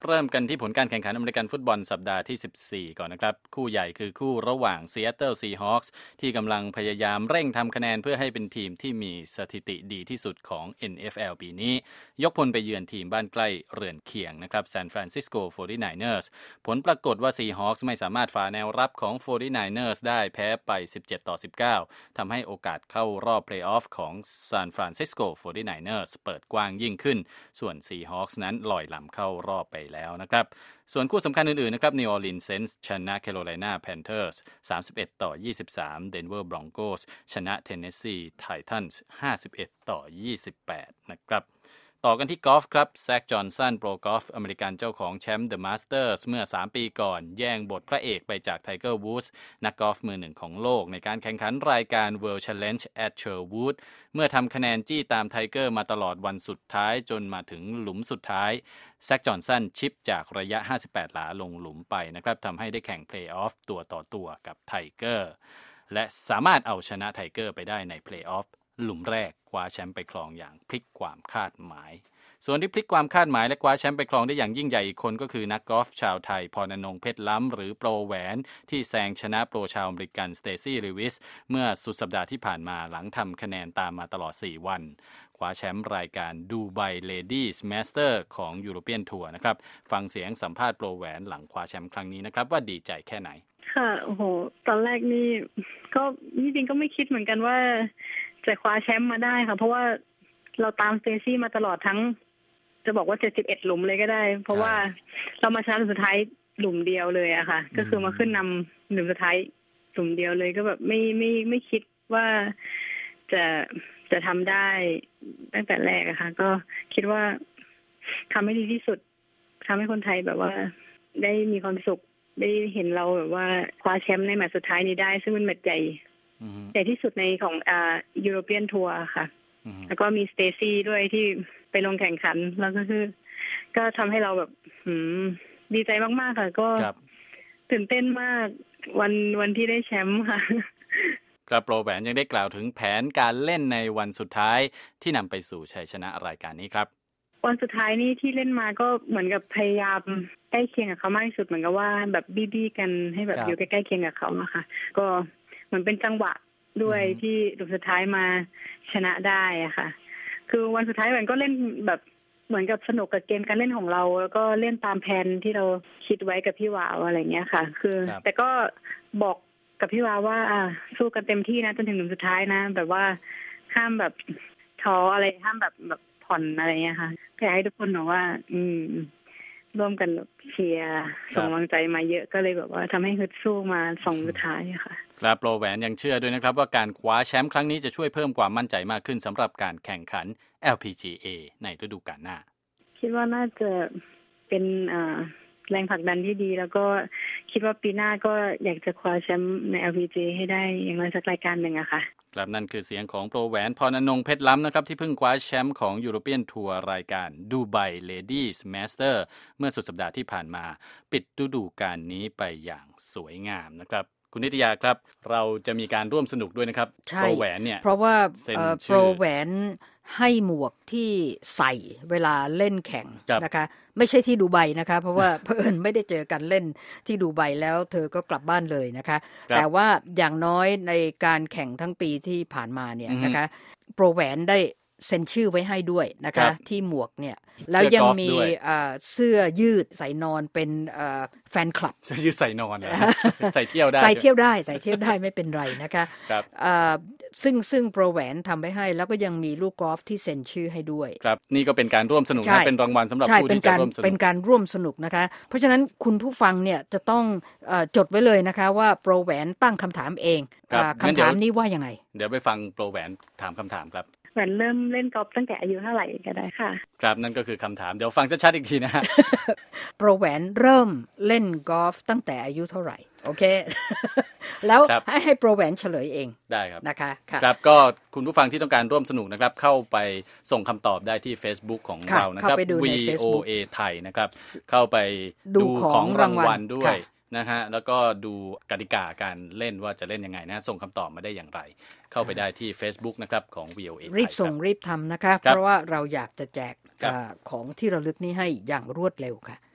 เริ่มกันที่ผลการแข่งขันอเมริกันฟุตบอลสัปดาห์ที่ 14 ก่อนนะครับคู่ใหญ่คือคู่ระหว่าง Seattle Seahawks ที่กำลังพยายามเร่งทำคะแนนเพื่อให้เป็นทีมที่มีสถิติดีที่สุดของ NFL ปีนี้ยกพลไปเยือนทีมบ้านใกล้เรือนเคียงนะครับ San Francisco 49ers ผลปรากฏว่า Seahawks ไม่สามารถฝ่าแนวรับของ 49ers ได้แพ้ไป 17-19 ทำให้โอกาสเข้ารอบเพลย์ออฟของ San Francisco 49ers เปิดกว้างยิ่งขึ้นส่วน Seahawks นั้นลอยลำเข้ารอบไปแล้วนะครับส่วนคู่สำคัญอื่นๆนะครับ New Orleans Saints ชนะ Carolina Panthers 31-23 Denver Broncos ชนะ Tennessee Titans 51-28 นะครับต่อกันที่กอล์ฟครับแซคจอห์นสันโปรกอล์ฟอเมริกันเจ้าของแชมป์ The Masters เมื่อ3ปีก่อนแย่งบทพระเอกไปจากไทเกอร์วูดส์นักกอล์ฟมือหนึ่งของโลกในการแข่งขันรายการ World Challenge at Sherwood เมื่อทำคะแนนจี้ตามไทเกอร์มาตลอดวันสุดท้ายจนมาถึงหลุมสุดท้ายแซคจอห์นสันชิปจากระยะ58หลาลงหลุมไปนะครับทำให้ได้แข่งเพลย์ออฟตัวต่อตัวกับไทเกอร์และสามารถเอาชนะไทเกอร์ไปได้ในเพลย์ออฟหลุมแรกคว้าแชมป์ไปครองอย่างพลิกความคาดหมายส่วนที่พลิกความคาดหมายและคว้าแชมป์ไปครองได้อย่างยิ่งใหญ่อีกคนก็คือนักกอล์ฟชาวไทยพรณรงค์เพชรล้ำหรือโปรแหวนที่แซงชนะโปรชาวอเมริกันสเตซี่ลีวิสเมื่อสุดสัปดาห์ที่ผ่านมาหลังทำคะแนนตามมาตลอด4วันคว้าแชมป์รายการดูไบเลดี้สมาสเตอร์ของยูโรเปียนทัวร์นะครับฟังเสียงสัมภาษณ์โปรแหวนหลังคว้าแชมป์ครั้งนี้นะครับว่าดีใจแค่ไหนค่ะโอ้โหตอนแรกนี่ก็จริงๆก็ไม่คิดเหมือนกันว่าจะคว้าแชมป์มาได้ค่ะเพราะว่าเราตามสเตซี่มาตลอดทั้งจะบอกว่า71หลุมเลยก็ได้เพราะว่าเรามาชนะหลุมสุดท้ายหลุมเดียวเลยอะค่ะก็คือมาขึ้นนำหลุมสุดท้ายหลุมเดียวเลยก็แบบไม่คิดว่าจะทำได้ตั้งแต่แรกอะค่ะก็คิดว่าทำให้ดีที่สุดทำให้คนไทยแบบว่าได้มีความสุขได้เห็นเราแบบว่าคว้าแชมป์ในแมตช์สุดท้ายนี้ได้ซึ่งเป็นแมตช์ใหญ่ที่สุดในของยูโรเปียนทัวร์ค่ะแล้วก็มีสเตซี่ด้วยที่ไปลงแข่งขันแล้วก็คือก็ทำให้เราแบบดีใจมากๆค่ะก็ตื่นเต้นมากวันที่ได้แชมป์ค่ะกระโปรแหวนยังได้กล่าวถึงแผนการเล่นในวันสุดท้ายที่นำไปสู่ชัยชนะรายการนี้ครับวันสุดท้ายนี่ที่เล่นมาก็เหมือนกับพยายามใกล้เคียงกับเขามากที่สุดเหมือนกับว่าแบบบี้ๆกันให้แบบอยู่ใกล้ๆเคียงกับเขาอะค่ะก็เหมือนเป็นจังหวะด้วยที่สุดท้ายมาชนะได้อะค่ะคือวันสุดท้ายมันก็เล่นแบบเหมือนกับสนุกกับเกมการเล่นของเราแล้วก็เล่นตามแผนที่เราคิดไว้กับพี่วาวอะไรเงี้ยค่ะคือแต่ก็บอกกับพี่วาวว่าสู้กันเต็มที่นะจนถึงหลุมสุดท้ายนะแบบว่าห้ามแบบท้ออะไรห้ามแบบผ่อนอะไรเงี้ยค่ะอยากให้ทุกคนบอกว่าร่วมกันเชียร์ส่งกำลังใจมาเยอะก็เลยแบบว่าทำให้ฮึดสู้มา2สุดท้ายค่ะครับโปรแหวนยังเชื่อด้วยนะครับว่าการคว้าแชมป์ครั้งนี้จะช่วยเพิ่มความมั่นใจมากขึ้นสำหรับการแข่งขัน LPGA ในฤดูกาลหน้าคิดว่าน่าจะเป็นแรงผลักดันที่ดีแล้วก็คิดว่าปีหน้าก็อยากจะคว้าแชมป์ใน LPGA ให้ได้อย่างน้อยสักรายการหนึ่งอะค่ะครับนั่นคือเสียงของโปรแหวนพรณรงค์เพชรล้ำนะครับที่เพิ่งคว้าแชมป์ของยูโรเปียนทัวร์รายการดูไบเลดี้สมาสเตอร์เมื่อสุดสัปดาห์ที่ผ่านมาปิดฤดูกาลนี้ไปอย่างสวยงามนะครับคุณนิตยาครับเราจะมีการร่วมสนุกด้วยนะครับโปรแหวนเนี่ยเพราะว่าโปรแหวนให้หมวกที่ใส่เวลาเล่นแข่งนะคะไม่ใช่ที่ดูไบนะคะเพราะว่าเพิ่นไม่ได้เจอกันเล่นที่ดูไบแล้วเธอก็กลับบ้านเลยนะคะแต่ว่าอย่างน้อยในการแข่งทั้งปีที่ผ่านมาเนี่ยนะคะโปรแหวนได้เซ็นชื่อไว้ให้ด้วยนะคะที่หมวกเนี่ยแล้วยังมีเสื้อยืดใส่นอนเป็นแฟนคลับเสื้อยืดใส่นอนใส่เที่ยวได้ใส่เที่ยวได้ไม่เป็นไรนะคะซึ่งโปรแหวนทำไว้ให้แล้วก็ยังมีลูกกอล์ฟที่เซ็นชื่อให้ด้วยครับนี่ก็เป็นการร่วมสนุกนะเป็นรางวัลสำหรับผู้ที่จะร่วมสนุกเป็นการร่วมสนุกนะคะเพราะฉะนั้นคุณผู้ฟังเนี่ยจะต้องจดไว้เลยนะคะว่าโปรแหวนตั้งคำถามเองคำถามนี้ว่ายังไงเดี๋ยวไปฟังโปรแหวนถามคำถามครับแหวนเริ่มเล่นกอล์ฟตั้งแต่อายุเท่าไหร่ก็ได้ค่ะครับนั่นก็คือคำถามเดี๋ยวฟังชัดๆอีกทีนะฮะโปรแหวนเริ่มเล่นกอล์ฟตั้งแต่อายุเท่าไหร่โอเค แล้วให้โปรแหวนเฉลยเองได้ครับนะคะครับก็คุณผู้ฟังที่ต้องการร่วมสนุกนะครับเข้าไปส่งคำตอบได้ที่ Facebook ของเรานะครับ VOA ไทยนะครับเข้าไปดูของรางวัลด้วยนะฮะแล้วก็ดูกติกาการเล่นว่าจะเล่นยังไงนะส่งคำตอบมาได้อย่างไรเข้าไปได้ที่ Facebook นะครับของ VOA รีบส่งรีบทำนะคะเพราะว่าเราอยากจะแจกของที่ระลึกนี้ให้อย่างรวดเร็วค่ะ